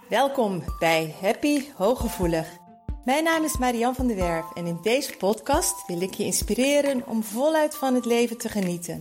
Welkom bij Happy Hooggevoelig. Mijn naam is Marianne van der Werf en in deze podcast wil ik je inspireren om voluit van het leven te genieten.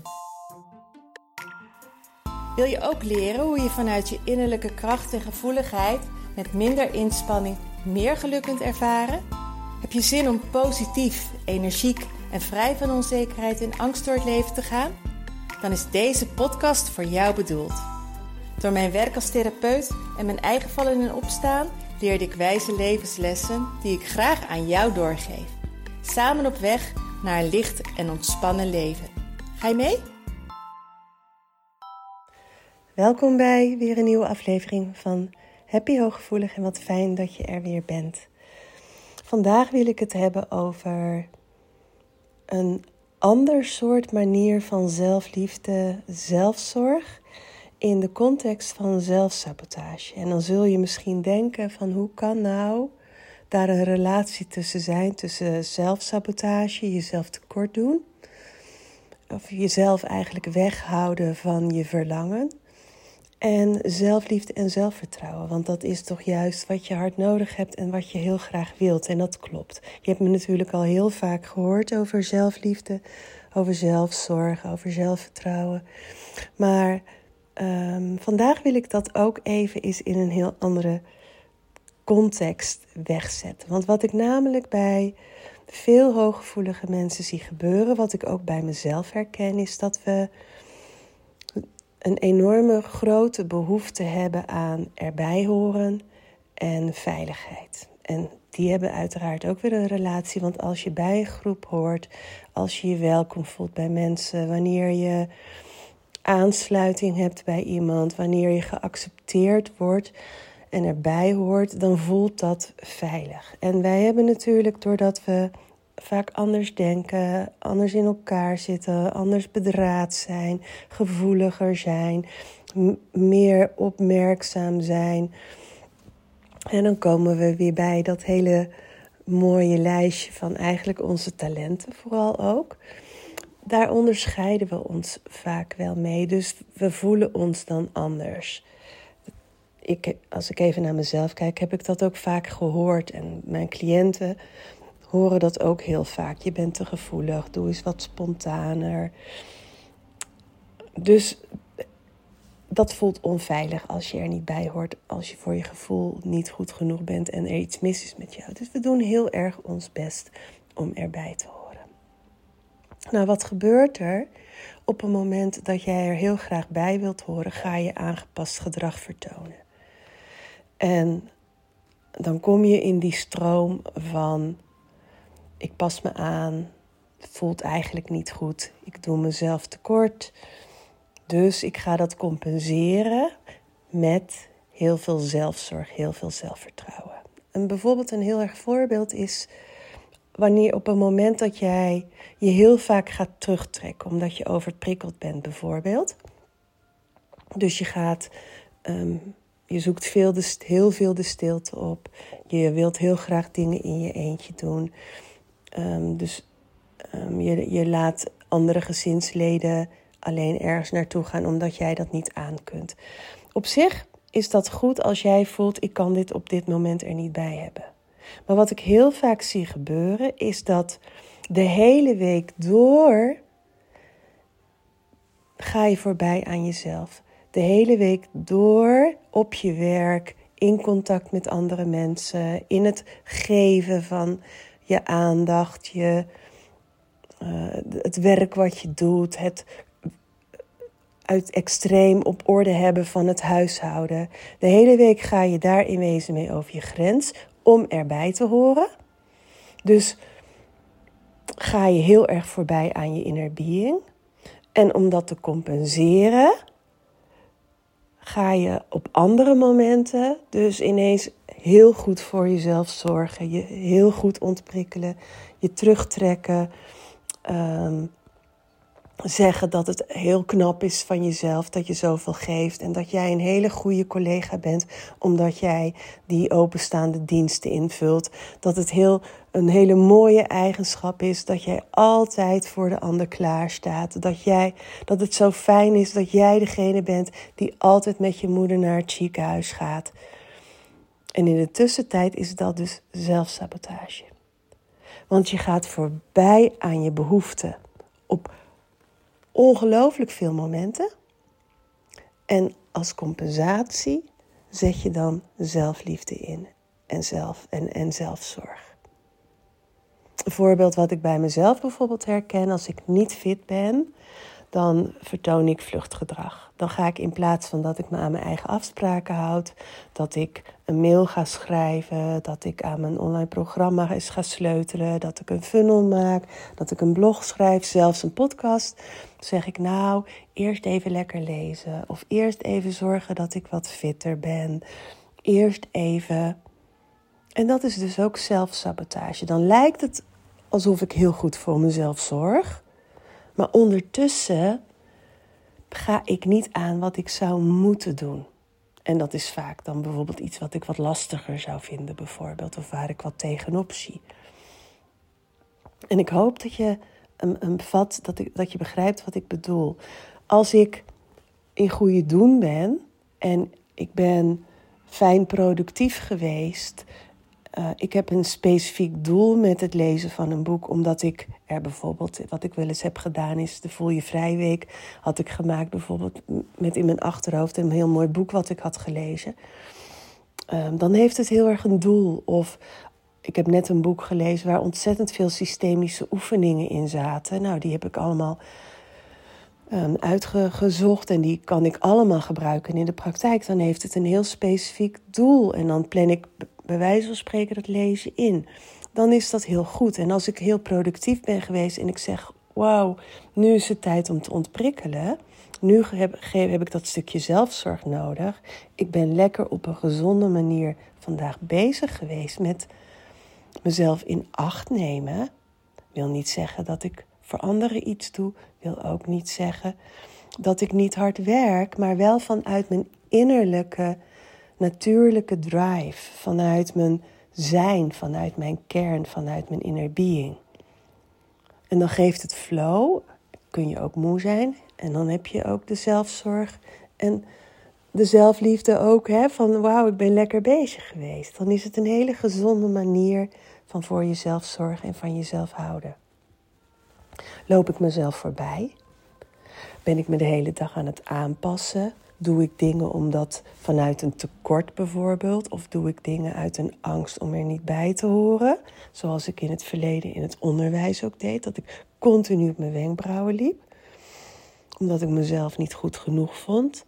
Wil je ook leren hoe je vanuit je innerlijke kracht en gevoeligheid met minder inspanning meer geluk kunt ervaren? Heb je zin om positief, energiek en vrij van onzekerheid en angst door het leven te gaan? Dan is deze podcast voor jou bedoeld. Door mijn werk als therapeut en mijn eigen vallen en opstaan leerde ik wijze levenslessen die ik graag aan jou doorgeef. Samen op weg naar een licht en ontspannen leven. Ga je mee? Welkom bij weer een nieuwe aflevering van Happy Hooggevoelig en wat fijn dat je er weer bent. Vandaag wil ik het hebben over een ander soort manier van zelfliefde, zelfzorg in de context van zelfsabotage. En dan zul je misschien denken van hoe kan nou daar een relatie tussen zijn, tussen zelfsabotage, jezelf tekort doen, of jezelf eigenlijk weghouden van je verlangen, en zelfliefde en zelfvertrouwen. Want dat is toch juist wat je hard nodig hebt en wat je heel graag wilt. En dat klopt. Je hebt me natuurlijk al heel vaak gehoord over zelfliefde, over zelfzorg, over zelfvertrouwen. Maar vandaag wil ik dat ook even eens in een heel andere context wegzetten. Want wat ik namelijk bij veel hooggevoelige mensen zie gebeuren, wat ik ook bij mezelf herken, is dat we een enorme grote behoefte hebben aan erbij horen en veiligheid. En die hebben uiteraard ook weer een relatie, want als je bij een groep hoort, als je je welkom voelt bij mensen, wanneer je aansluiting hebt bij iemand, wanneer je geaccepteerd wordt en erbij hoort, dan voelt dat veilig. En wij hebben natuurlijk, doordat we vaak anders denken, anders in elkaar zitten, anders bedraad zijn, gevoeliger zijn, meer opmerkzaam zijn. En dan komen we weer bij dat hele mooie lijstje van eigenlijk onze talenten vooral ook. Daar onderscheiden we ons vaak wel mee, dus we voelen ons dan anders. Als ik even naar mezelf kijk, heb ik dat ook vaak gehoord. En mijn cliënten horen dat ook heel vaak. Je bent te gevoelig, doe eens wat spontaner. Dus dat voelt onveilig als je er niet bij hoort, als je voor je gevoel niet goed genoeg bent en er iets mis is met jou. Dus we doen heel erg ons best om erbij te horen. Nou, wat gebeurt er? Op het moment dat jij er heel graag bij wilt horen, ga je aangepast gedrag vertonen. En dan kom je in die stroom van: ik pas me aan, het voelt eigenlijk niet goed, ik doe mezelf tekort. Dus ik ga dat compenseren met heel veel zelfzorg, heel veel zelfvertrouwen. En bijvoorbeeld een heel erg voorbeeld is wanneer op een moment dat jij je heel vaak gaat terugtrekken, omdat je overprikkeld bent bijvoorbeeld. Dus je zoekt heel veel de stilte op. Je wilt heel graag dingen in je eentje doen. Je laat andere gezinsleden alleen ergens naartoe gaan omdat jij dat niet aan kunt. Op zich is dat goed als jij voelt, ik kan dit op dit moment er niet bij hebben. Maar wat ik heel vaak zie gebeuren is dat de hele week door ga je voorbij aan jezelf. De hele week door op je werk, in contact met andere mensen, in het geven van je aandacht, het werk wat je doet, het uit extreem op orde hebben van het huishouden. De hele week ga je daar in wezen mee over je grens om erbij te horen. Dus ga je heel erg voorbij aan je inner being. En om dat te compenseren, ga je op andere momenten dus ineens heel goed voor jezelf zorgen. Je heel goed ontprikkelen, je terugtrekken. Zeggen dat het heel knap is van jezelf, dat je zoveel geeft en dat jij een hele goede collega bent, omdat jij die openstaande diensten invult. Dat het een hele mooie eigenschap is, dat jij altijd voor de ander klaarstaat. Dat het zo fijn is dat jij degene bent die altijd met je moeder naar het ziekenhuis gaat. En in de tussentijd is dat dus zelfsabotage. Want je gaat voorbij aan je behoeften op ongelooflijk veel momenten. En als compensatie zet je dan zelfliefde in en zelfzorg. Een voorbeeld wat ik bij mezelf bijvoorbeeld herken: als ik niet fit ben, dan vertoon ik vluchtgedrag. Dan ga ik in plaats van dat ik me aan mijn eigen afspraken houd, dat ik een mail ga schrijven, dat ik aan mijn online programma eens ga sleutelen, dat ik een funnel maak, dat ik een blog schrijf, zelfs een podcast, zeg ik nou, eerst even lekker lezen of eerst even zorgen dat ik wat fitter ben. Eerst even. En dat is dus ook zelfsabotage. Dan lijkt het alsof ik heel goed voor mezelf zorg, maar ondertussen ga ik niet aan wat ik zou moeten doen. En dat is vaak dan bijvoorbeeld iets wat ik wat lastiger zou vinden bijvoorbeeld, of waar ik wat tegenop zie. En ik hoop dat je dat je begrijpt wat ik bedoel. Als ik in goede doen ben en ik ben fijn productief geweest, ik heb een specifiek doel met het lezen van een boek, omdat ik er bijvoorbeeld, wat ik wel eens heb gedaan is, de Voel je Vrij Week had ik gemaakt bijvoorbeeld met in mijn achterhoofd een heel mooi boek wat ik had gelezen. Dan heeft het heel erg een doel. Of ik heb net een boek gelezen waar ontzettend veel systemische oefeningen in zaten. Nou, die heb ik allemaal uitgezocht en die kan ik allemaal gebruiken in de praktijk. Dan heeft het een heel specifiek doel en dan plan ik bij wijze van spreken dat lezen in. Dan is dat heel goed. En als ik heel productief ben geweest en ik zeg, wauw, nu is het tijd om te ontprikkelen. Nu heb ik dat stukje zelfzorg nodig. Ik ben lekker op een gezonde manier vandaag bezig geweest met mezelf in acht nemen. Wil niet zeggen dat ik voor anderen iets doe. Wil ook niet zeggen dat ik niet hard werk, maar wel vanuit mijn innerlijke, natuurlijke drive. Vanuit mijn zijn, vanuit mijn kern, vanuit mijn inner being. En dan geeft het flow. Kun je ook moe zijn. En dan heb je ook de zelfzorg en de zelfliefde ook. Van wauw, ik ben lekker bezig geweest. Dan is het een hele gezonde manier van voor jezelf zorgen en van jezelf houden. Loop ik mezelf voorbij? Ben ik me de hele dag aan het aanpassen? Doe ik dingen omdat vanuit een tekort bijvoorbeeld? Of doe ik dingen uit een angst om er niet bij te horen? Zoals ik in het verleden in het onderwijs ook deed. Dat ik continu op mijn wenkbrauwen liep. Omdat ik mezelf niet goed genoeg vond.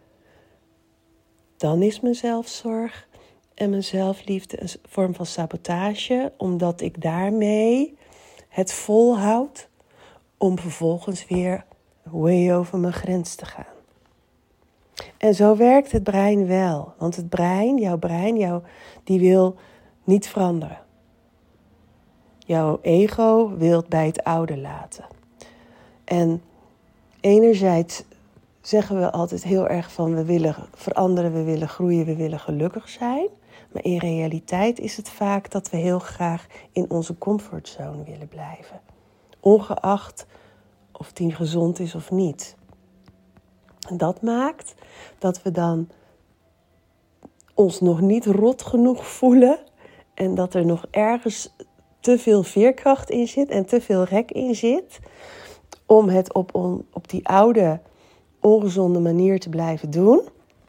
Dan is mijn zelfzorg en mijn zelfliefde een vorm van sabotage. Omdat ik daarmee het volhoud om vervolgens weer way over mijn grens te gaan. En zo werkt het brein wel. Want het brein, die wil niet veranderen. Jouw ego wil het bij het oude laten. En enerzijds zeggen we altijd heel erg van we willen veranderen, we willen groeien, we willen gelukkig zijn. Maar in realiteit is het vaak dat we heel graag in onze comfortzone willen blijven. Ongeacht of die gezond is of niet. En dat maakt dat we dan ons nog niet rot genoeg voelen. En dat er nog ergens te veel veerkracht in zit en te veel rek in zit. Om het op die oude, ongezonde manier te blijven doen.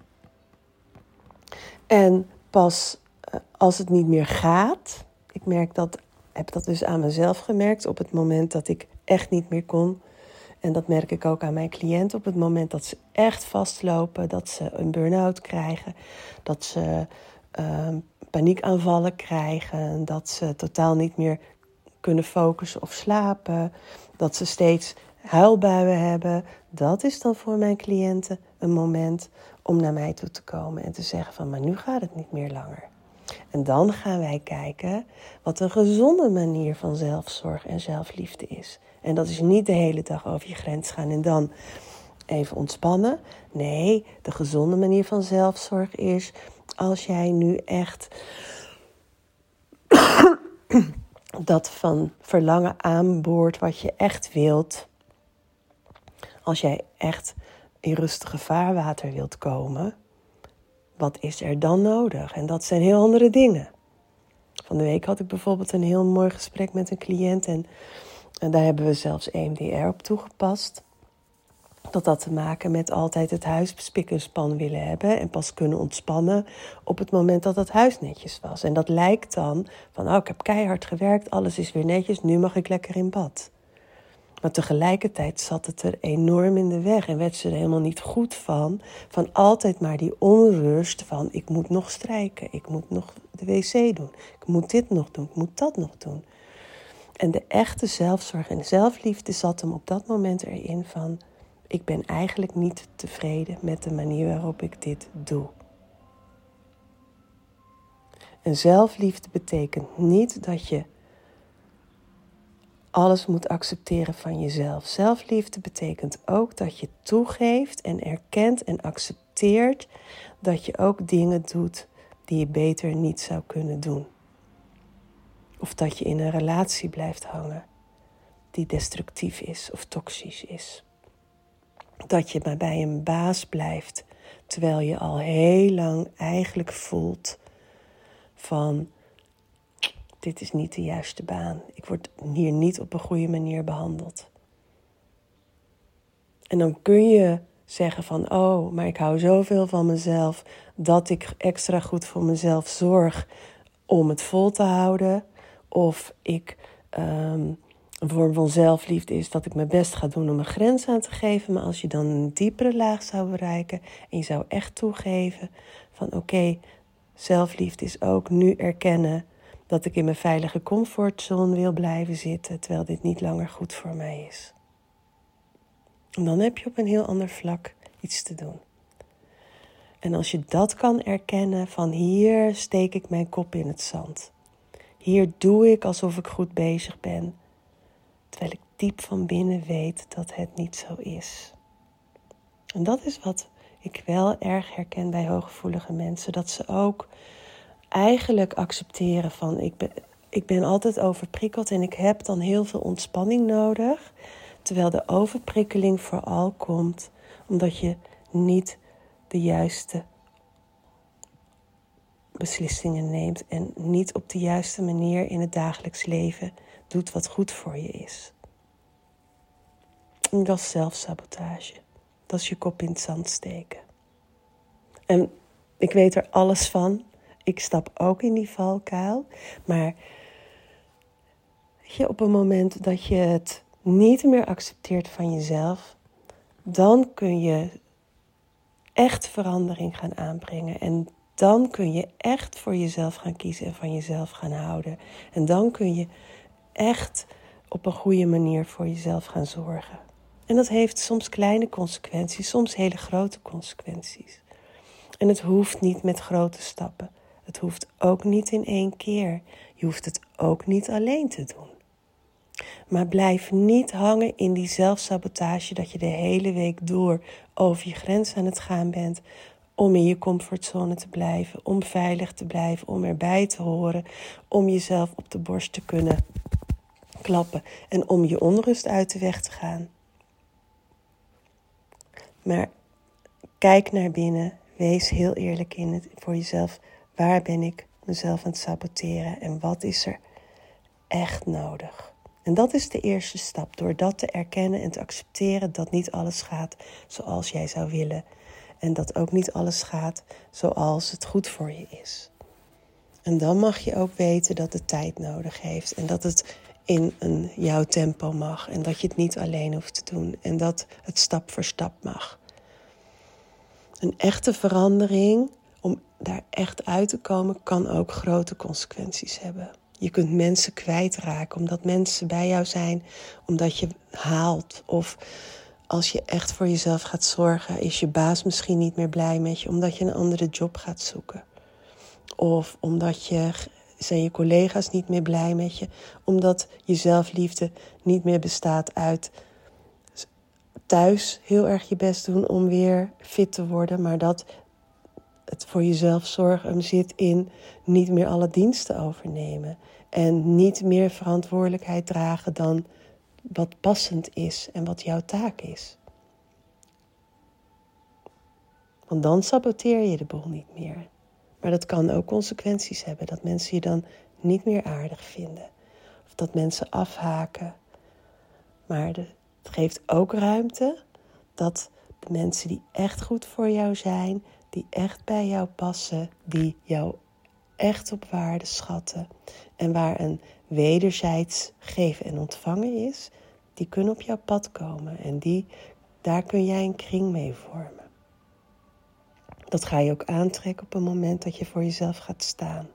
En pas als het niet meer gaat. Ik heb dat dus aan mezelf gemerkt op het moment dat ik echt niet meer kon. En dat merk ik ook aan mijn cliënten op het moment dat ze echt vastlopen, dat ze een burn-out krijgen, dat ze paniekaanvallen krijgen, dat ze totaal niet meer kunnen focussen of slapen, dat ze steeds huilbuien hebben. Dat is dan voor mijn cliënten een moment om naar mij toe te komen en te zeggen van, maar nu gaat het niet meer langer. En dan gaan wij kijken wat een gezonde manier van zelfzorg en zelfliefde is. En dat is niet de hele dag over je grens gaan en dan even ontspannen. Nee, de gezonde manier van zelfzorg is als jij nu echt dat van verlangen aanboort wat je echt wilt. Als jij echt in rustige vaarwater wilt komen, wat is er dan nodig? En dat zijn heel andere dingen. Van de week had ik bijvoorbeeld een heel mooi gesprek met een cliënt. En daar hebben we zelfs EMDR op toegepast. Dat had te maken met altijd het huis spik en span willen hebben. En pas kunnen ontspannen op het moment dat het huis netjes was. En dat lijkt dan van, ik heb keihard gewerkt, alles is weer netjes, nu mag ik lekker in bad. Maar tegelijkertijd zat het er enorm in de weg en werd ze er helemaal niet goed van altijd maar die onrust van, ik moet nog strijken, ik moet nog de wc doen, ik moet dit nog doen, ik moet dat nog doen. En de echte zelfzorg en zelfliefde zat hem op dat moment erin van, ik ben eigenlijk niet tevreden met de manier waarop ik dit doe. En zelfliefde betekent niet dat je alles moet accepteren van jezelf. Zelfliefde betekent ook dat je toegeeft en erkent en accepteert dat je ook dingen doet die je beter niet zou kunnen doen. Of dat je in een relatie blijft hangen die destructief is of toxisch is. Dat je maar bij een baas blijft, terwijl je al heel lang eigenlijk voelt van, dit is niet de juiste baan. Ik word hier niet op een goede manier behandeld. En dan kun je zeggen van, maar ik hou zoveel van mezelf dat ik extra goed voor mezelf zorg om het vol te houden. Of ik een vorm van zelfliefde is dat ik mijn best ga doen om een grens aan te geven. Maar als je dan een diepere laag zou bereiken en je zou echt toegeven van oké, zelfliefde is ook nu erkennen dat ik in mijn veilige comfortzone wil blijven zitten, terwijl dit niet langer goed voor mij is. En dan heb je op een heel ander vlak iets te doen. En als je dat kan erkennen van hier steek ik mijn kop in het zand. Hier doe ik alsof ik goed bezig ben, terwijl ik diep van binnen weet dat het niet zo is. En dat is wat ik wel erg herken bij hooggevoelige mensen. Dat ze ook eigenlijk accepteren van ik ben altijd overprikkeld en ik heb dan heel veel ontspanning nodig. Terwijl de overprikkeling vooral komt omdat je niet de juiste beslissingen neemt en niet op de juiste manier in het dagelijks leven doet wat goed voor je is. En dat is zelfsabotage. Dat is je kop in het zand steken. En ik weet er alles van. Ik stap ook in die valkuil. Maar op het moment dat je het niet meer accepteert van jezelf, dan kun je echt verandering gaan aanbrengen. En dan kun je echt voor jezelf gaan kiezen en van jezelf gaan houden. En dan kun je echt op een goede manier voor jezelf gaan zorgen. En dat heeft soms kleine consequenties, soms hele grote consequenties. En het hoeft niet met grote stappen. Het hoeft ook niet in één keer. Je hoeft het ook niet alleen te doen. Maar blijf niet hangen in die zelfsabotage dat je de hele week door over je grens aan het gaan bent. Om in je comfortzone te blijven, om veilig te blijven, om erbij te horen. Om jezelf op de borst te kunnen klappen en om je onrust uit de weg te gaan. Maar kijk naar binnen, wees heel eerlijk voor jezelf. Waar ben ik mezelf aan het saboteren en wat is er echt nodig? En dat is de eerste stap, door dat te erkennen en te accepteren dat niet alles gaat zoals jij zou willen. En dat ook niet alles gaat zoals het goed voor je is. En dan mag je ook weten dat het tijd nodig heeft en dat het in jouw tempo mag. En dat je het niet alleen hoeft te doen en dat het stap voor stap mag. Een echte verandering, om daar echt uit te komen, kan ook grote consequenties hebben. Je kunt mensen kwijtraken omdat mensen bij jou zijn, omdat je haalt. Of als je echt voor jezelf gaat zorgen, is je baas misschien niet meer blij met je, omdat je een andere job gaat zoeken. Of omdat zijn je collega's niet meer blij met je, omdat je zelfliefde niet meer bestaat uit thuis heel erg je best doen om weer fit te worden, maar dat het voor jezelf zorgen zit in niet meer alle diensten overnemen en niet meer verantwoordelijkheid dragen dan wat passend is en wat jouw taak is. Want dan saboteer je de boel niet meer. Maar dat kan ook consequenties hebben. Dat mensen je dan niet meer aardig vinden. Of dat mensen afhaken. Maar het geeft ook ruimte dat de mensen die echt goed voor jou zijn, die echt bij jou passen, die jou echt op waarde schatten en waar een wederzijds geven en ontvangen is, die kunnen op jouw pad komen en daar kun jij een kring mee vormen. Dat ga je ook aantrekken op het moment dat je voor jezelf gaat staan.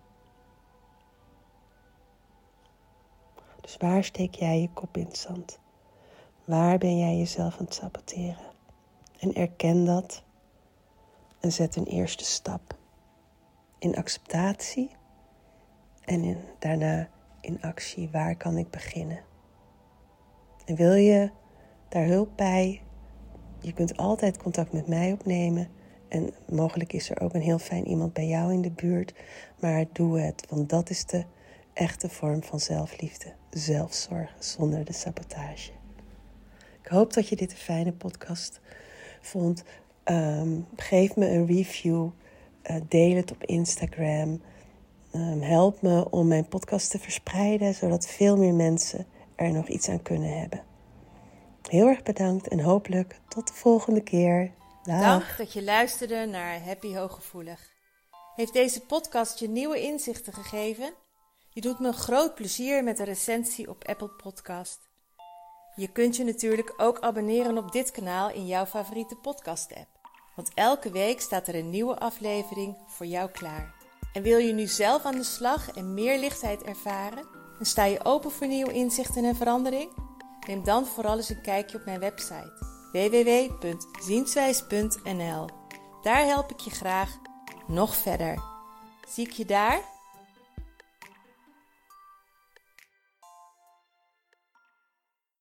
Dus waar steek jij je kop in het zand? Waar ben jij jezelf aan het saboteren? En erken dat en zet een eerste stap in acceptatie en daarna in actie. Waar kan ik beginnen? En wil je daar hulp bij? Je kunt altijd contact met mij opnemen. En mogelijk is er ook een heel fijn iemand bij jou in de buurt. Maar doe het, want dat is de echte vorm van zelfliefde. Zelfzorg zonder de sabotage. Ik hoop dat je dit een fijne podcast vond. Geef me een review. Deel het op Instagram. Help me om mijn podcast te verspreiden, zodat veel meer mensen er nog iets aan kunnen hebben. Heel erg bedankt en hopelijk tot de volgende keer. Dag. Dank dat je luisterde naar Happy Hooggevoelig. Heeft deze podcast je nieuwe inzichten gegeven? Je doet me een groot plezier met een recensie op Apple Podcast. Je kunt je natuurlijk ook abonneren op dit kanaal in jouw favoriete podcast-app. Want elke week staat er een nieuwe aflevering voor jou klaar. En wil je nu zelf aan de slag en meer lichtheid ervaren? En sta je open voor nieuwe inzichten en verandering? Neem dan vooral eens een kijkje op mijn website www.zienswijs.nl. Daar help ik je graag nog verder. Zie ik je daar?